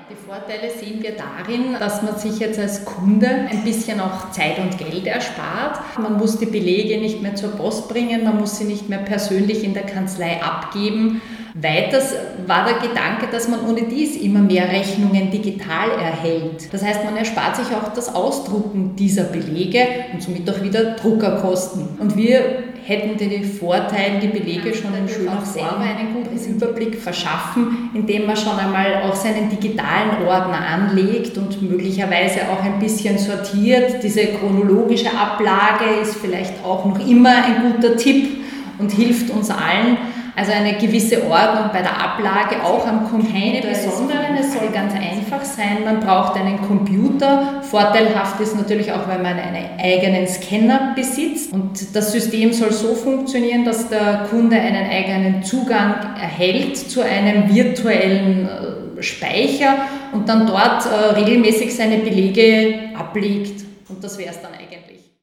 Die Vorteile sehen wir darin, dass man sich jetzt als Kunde ein bisschen auch Zeit und Geld erspart. Man muss die Belege nicht mehr zur Post bringen, man muss sie nicht mehr persönlich in der Kanzlei abgeben. Weiters war der Gedanke, dass man ohne dies immer mehr Rechnungen digital erhält. Das heißt, man erspart sich auch das Ausdrucken dieser Belege und somit auch wieder Druckerkosten. Und wir hätten den Vorteil, die Belege schon in schöner Form einen guten Überblick verschaffen, indem man schon einmal auch seinen digitalen Ordner anlegt und möglicherweise auch ein bisschen sortiert. Diese chronologische Ablage ist vielleicht auch noch immer ein guter Tipp und hilft uns allen. Also eine gewisse Ordnung bei der Ablage, auch am Computer. Keine besonderen, es soll ganz einfach sein. Man braucht einen Computer. Vorteilhaft ist natürlich auch, wenn man einen eigenen Scanner besitzt. Und das System soll so funktionieren, dass der Kunde einen eigenen Zugang erhält zu einem virtuellen Speicher und dann dort regelmäßig seine Belege ablegt. Und das wäre es dann eigentlich.